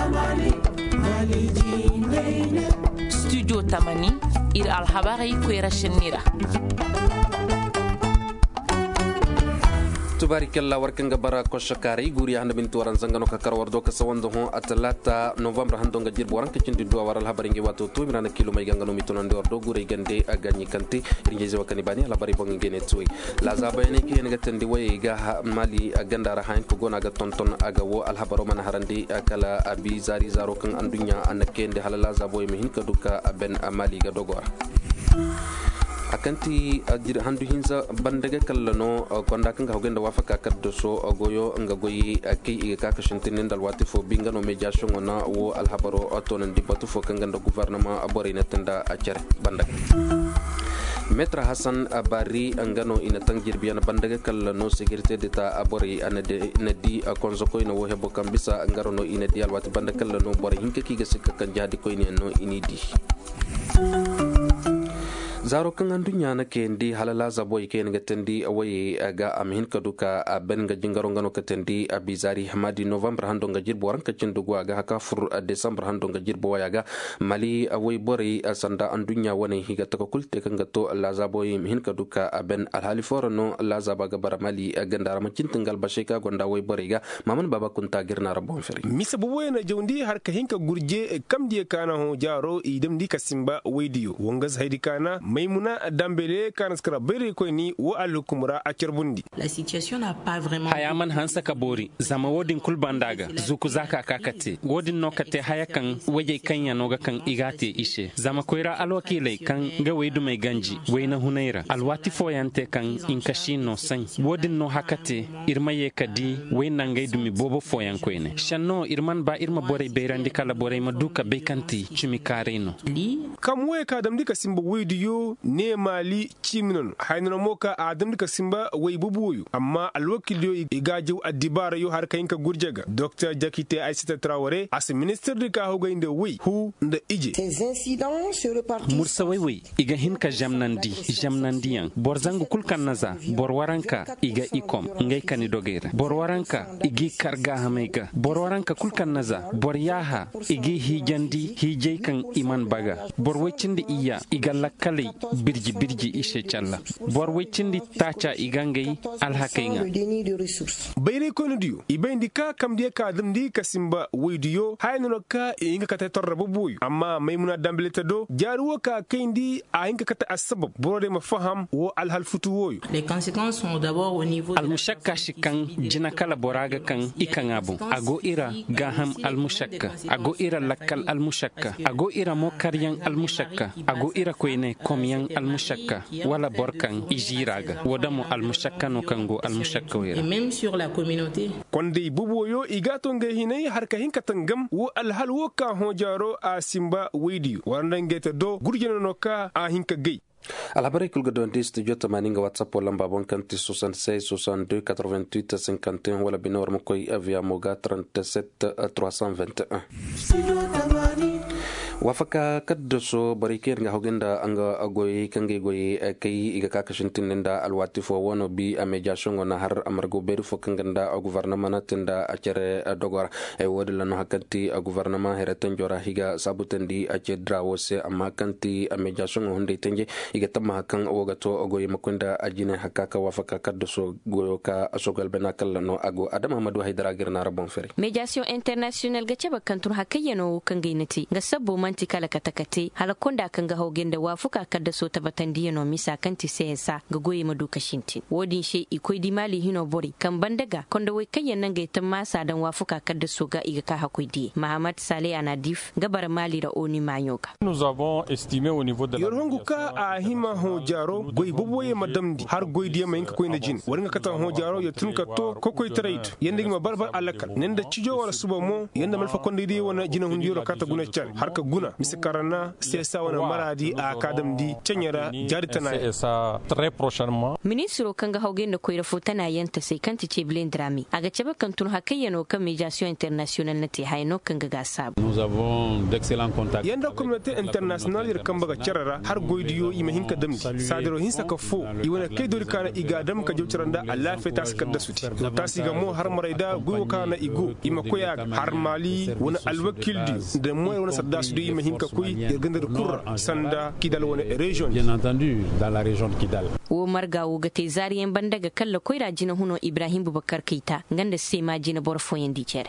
Studio Tamani ir alhabari kwera shenira. tubarikalla warkanga bara koshakari guri handa bintu waran zangano ka karwardo ka sawando ho atlata november hando nga jirbo waran kacindi do waral habaringi wato to mirana kilo may gangano mitonande ordo guri gande aganyi kanti rinje wakani bani labari bongi gene tuwi la zabayne ki en gatandi way ga mali agandara hain ko gona ga tonton aga wo al habaro man harandi kala abi zari zaro kan andunya anakende halala zaboy mihin ka duka ben mali ga dogora akanti ajir handu hinza bandaga kallano konda kanga hogenda wafaka kaddo so goyo nga goyi kay iga ka shintin dal wati fo bingano mediation ona wo al habaro otonan dibatu fo kanga ndo gouvernement abore netanda acere bandaga Metra Hassan Abari angano ina tangir biana bandaga kallano sécurité d'état abore anade nadi konzoko ina wo hebo kambisa ngarono ina dial wati bandaga kallano bore hinka kiga sikka kan jadi ko ina no inidi zaro kan andunya na kendi halala zaboy ken gatendi away ga amhin kaduka ben ga jingaro ngano katendi abizari hamadi november hando ga jirbo ran kacindu ga haka fur december hando ga jirbo waya ga mali away bori sanda andunya wani higa taka kulte kan gato la zaboy min kaduka ben alhali forno la zaba ga bar mali gandara macin tingal basheka gonda way bori ga maman baba kunta girna rabon feri misa buwe na jawndi har ka hinka gurje kam die kana ho jaro idem di kasimba waydiyo wonga zaidi kana Maimouna Dambele kanaskara bere ko ni wa alukumra a Kerbundi. La situation n'a pas vraiment hayaman hansa kabori zama wodin kulbandaga zuku zaka kakate wodin nokate hayakan waje kanya noga kan igate ishe zama koira alwakile kan ga weidu mai ganji weina hunaira alwati foyante kan inkashino san wodin no hakate irmaye kadi weina ngaidu mi bobo foyan koine shanno irman ba irma bore beirandi kala bore maduka bekanti chimikareno kamwe ka damdi kasimba waydiyo ne mali chimnon hayno moka adam dika simba way bubuyu amma alwakiliyo igajiw adibara yo har kayinka gurjaga Dr Jakite Aissata Traoré as minister dika hogande way hu nda ije ces incidents se repartissent mursa way iga hinka jamnandiyan borzangu kulkan naza borwaranka iga ikom ngay kani dogera borwaranka igi karga hamega borwaranka kulkan naza boryaha igi hijandi hijay kan iman baga borwecindi iya iga lakkale birji ishe challa bor weccindi tacha igangay alhakainga bayre kono diyo ibendi ka kam die ka damdi kasimba waydiyo hayno ka inga kata torrabo boy amma Maimouna Dambele tado jaruwa ka kendi a inga kata asbab borode ma faham wo alhal futu woyo les conséquences sont d'abord au niveau almushakka shikan jina kala boraga kan ikangabu ago ira gaham almushakka ago ira lakkal almushakka ago ira mo karyan almushakka ago ira koine komyan almushakka wala borkan ijiraga wodamo almushakka no kango almushakka wera et même sur la communauté konde buboyo igato nge hinay har ka hinka tangam wo alhal wo ka hojaro a simba waydiyo warandangeta do gurjeno no ka a hinka gay alhabari kulgadonde studio tamaninga whatsapp lamba bon kanti 66 62 88 51 wala binor mokoy via moga 37 321 wafaka kaddo so bariker nga hogenda anga agoy kange goy kay iga kakashintin nda alwati fo wono bi amediation ona har amargo beru fo kanganda gouvernement tenda acere dogora e wodla no hakanti gouvernement hereten jora higa sabutendi ace drawose amma kanti amediation honde tenje iga tamma kan wogato agoy makunda ajine hakaka wafaka kaddo so goyo ka asogal benakal no ago adam amadou haydara girna rabon fere mediation international ga ceba kantur hakayeno kangainati ga sabbo manti kala katakate halakonda kan ga hogenda wafuka kadda so tabatandiya no misa kanti sensa ga goye maduka shintin wodin she ikoi di mali hino bori kan bandaga konda wai kayan nan ga masa dan wafuka kadda so ga iga ka hakoi di Mahamad Saleh Anadif gabar mali da oni mayoka nous avons estimé au niveau de yorhongu ka a hima ho jaro goy boboye madamdi har goy di ma inka koyna jin warnga kata ho jaro ya tunka to kokoy trade yende ma barbar alakal nenda cijo wala suba mo yenda malfa konde di wona jina hundi yoro kata guna chal har ka guna kuna misakarana sesa wana maradi a kadam di canyara jaritana et ça très prochainement. Ministro kanga haugen da koira fotana yanta sai kanti ce blendrami aga ceba kantun hakayano kan médiation internationale na te hayno kanga gasab. Nous avons d'excellents contacts. Yanda communauté internationale ir kamba ga charara har goidiyo ima hinka damdi sadaro hinsa ka fo iwana kai dori kana iga dam ka jawcaranda Allah fe tas kadda suti tasiga mo har maraida guwo kana igo ima koya har mali wona alwakildi da moy wona sadda su ima hinka koy irgandar kurra sanda kidal wona region bien entendu dans la région de Kidal. Wo marga wo ga te zariyan bandaga kalla koira jina huno Ibrahim Bubakar Keita nganda sema jina borfo yandi cere.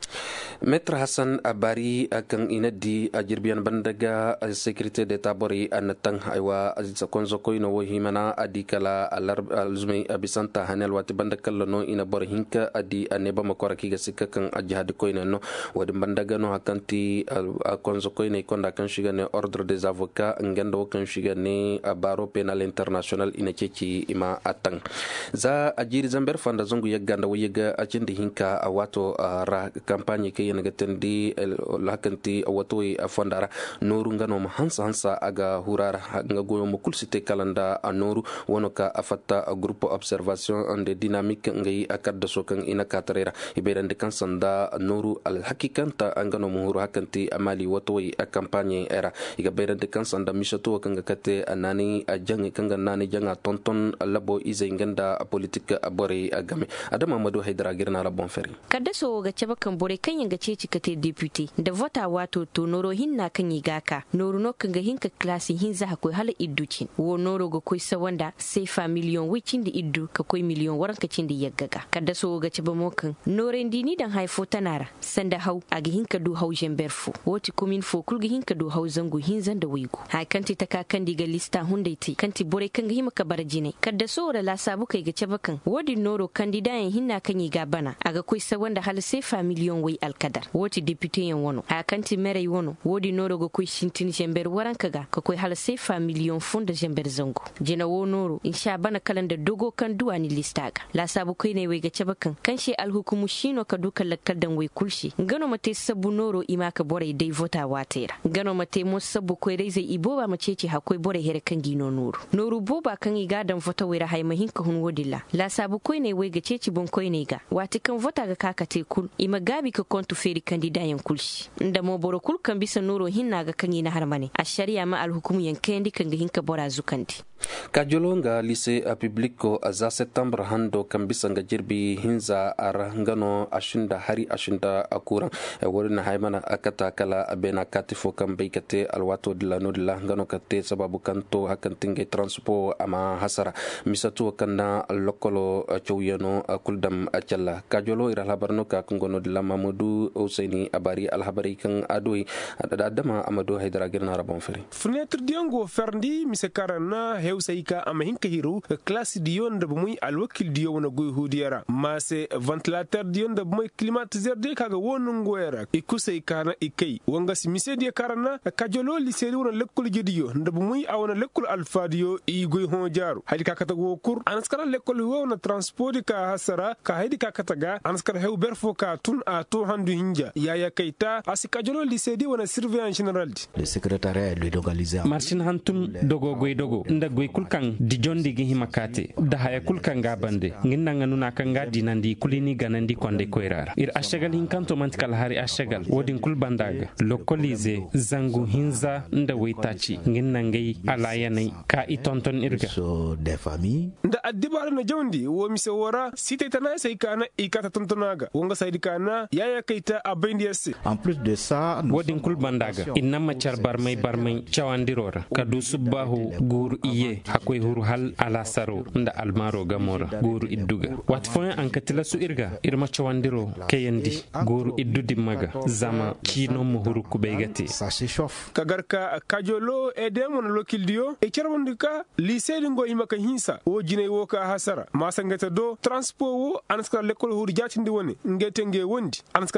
Maître Hassan Abari akan inadi ajirbian bandaga sécurité d'état bori anatang aywa azza konzo ko ino himana adi kala alzmei abisanta hanel wati bandaga no ina bor hinka adi aneba makora kiga sikka kan ajhad ko ina no wadi bandaga no hakanti konzo ko ina konda kan shiga ne ordre des avocats ngendo kan shiga ne baro penal international ina ceci ima atang za ajiri zamber fanda zongu yaganda wiga acindi hinka awato ra campagne ke yana gatendi lakanti awatoi afondara noru ngano hansa aga hurara nga goyo mukul site kalanda anoru wonoka afata groupe observation en de dynamique ngai akadda sokan ina katarera iberande kansanda noru al hakikanta angano muhuru hakanti amali watoi a campagne era iga berande kansanda mishato kanga kate anani ajangi kanga nani janga tonton labo ize nganda politique abore agame adama Amadou Haidara girna la bon feri kadda so ga cabakan bore kan yanga ce cikate deputy da vota wato to noro hinna kan yigaka noro no kan ga hinka klasi hinza hakoi hala idducin wo noro ga koi sawanda sefa million wicin da iddu ka koi million waranka cin da yaggaga kadda so ga caba mokan nore ndini dan haifo tanara sanda hau aga hinka du hau jemberfu woti komin fo kulga hinka du hau zangu hinzan da wigu ha kanti taka kan diga lista hundaiti kanti bore kan ga himaka barjine kadda so da la sabu kai ga caba kan wodi noro kandidayen hinna kan yiga bana aga koi sawanda hala sefa million wai alkadar woti député en wono ha kanti mere wono wodi noro go koy shintin jember warankaga ka koy hala sefa million funda jember zango jina wo noro insha bana kalanda dogo kan duwani listaga la sabu koy ne wai ga cabakan kanshi alhukumu shino ka duka lakkadan wai kulshi gano mate sabu noro imaka bore dai vota watera gano mate mo sabu koy dai zai iboba macece ha koy bore here kan gino noro boba kan iga dan vota wai ra hayma hinka hun wodilla la sabu koy ne wai ga ceci bon koy ne ga wati kan vota ga kakate kul ima gabi ka kontu feri kandida yan kulshi inda mo boro kul kan bisa noro hinna ga kan ina harmane a shari'a ma alhukumu yankendi kan ga hinka bora zukandi kajolonga lycée publico za septembre hando kan bisa ga jirbi hinza ar ngano ashinda hari ashinda akuran wurin haymana akata kala abena katifo kan baikate alwato dilano dilla ngano kate sababu kanto hakan tinge transport ama hasara misatu kanna lokolo chowyano kuldam acalla kajolo ira labarno ka ngono dilla Mamadou Ousaini Abari alhabari kan adoi adama Amadou Haidara girna rabon feri fenêtre diongo ferndi misakarana hewsaika ama hinka hiru classe dion da bumuy alwakil diyo wona goy hudiyara mase ventilateur dion da bumuy climatiseur de kaga wonun goyara ikusay kana ikay wanga si mise de karana kajolo lycée wona lekkol jediyo da bumuy awona lekkol alfadiyo i goy hon jaru hadi ka kata go kur anaskara lekkol wona transport ka hasara ka hadi ka kata ga anaskara hew berfo ka tun a to handu hinja yaya kaita asikajolo lycée de wona surveillant général le secrétariat lui localisé marcin hantum dogo goy dogo nda goy kulkan di jondi gi himakate da haya kulkan ga bande nginna nganuna kan ga dinandi kulini ganandi konde koirara ir ashagal hinkanto mantikal hari ashagal wodin kul bandaga lokolize zangu hinza nda waitachi nginna ngai alayanai ka itonton irga so des familles nda addibar na jondi wo mise wora site tana sai kana ikata tontonaga wonga sai kana yaya kaita abindiyasi en plus de ça wodin kul bandaga inna macar barmai chawandirora kadu subahu gur iye hakoy huru hal ala saro nda almaro gamora gur idduga wat fon an katila su irga irma chawandiro kayandi gur iddudi maga zama kino muhuru kubeygati ça s'échauffe kagarka kajolo edemon lokildio e cerwondika lycée ngo imaka hinsa o jinay wo ka hasara masangata do transport wo anskar lekol huru jatindi woni ngete nge wondi anskar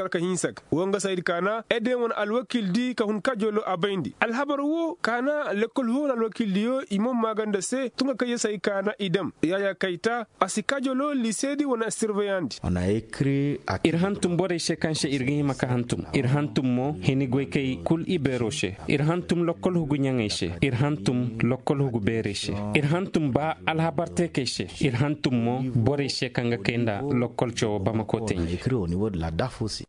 ka hinsak wonga sayid kana ede won alwakil di ka hun kajolo abaindi alhabar wo kana lekol ho alwakil di yo imam maganda se tunga kay say kana idam yaya kaita asikajolo lisedi wona surveillante On a écrit à irhantum bore shekanche irgi maka hantum irhantum mo hini goykay kul iberoshe irhantum lokol hugu nyangeshe irhantum lokol hugu bereshe irhantum ba alhabarte keshe irhantum mo bore shekanga kenda lokol cho bamako tenje écrit au niveau de la DAF aussi.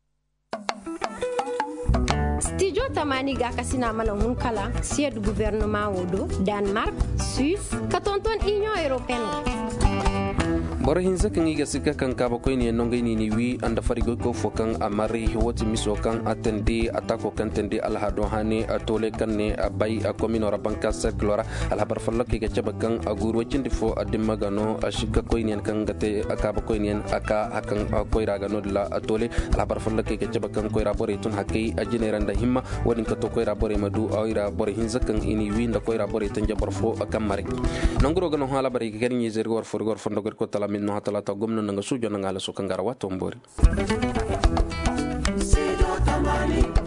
Studio Tamani ga kasina mana hun kala siège du gouvernement wodo Danemark, Suisse, katonton Union européenne. bor hinza kan iga sika kan kaba ko ni no ngai ni wi anda farigo ko fokan amari woti miso kan atendi atako kan tendi alhado hani atole kan ne abai a komino rabanka circulora alhabar fallo ke gaba kan aguro cindi fo adimma gano ashika ko ni kan gate akaba ko ni aka hakan ko iraga no la atole alhabar fallo ke gaba kan ko ira bore tun hakai ajineranda himma wodin ka to ko ira bore madu awira bore hinza kan ini wi nda ko ira bore tan jabar fo akam mari nongro gano hala bari ke ni zergor forgor fondo ko tala min no hatala ta gomno nga sujo nga la sukangara watombori.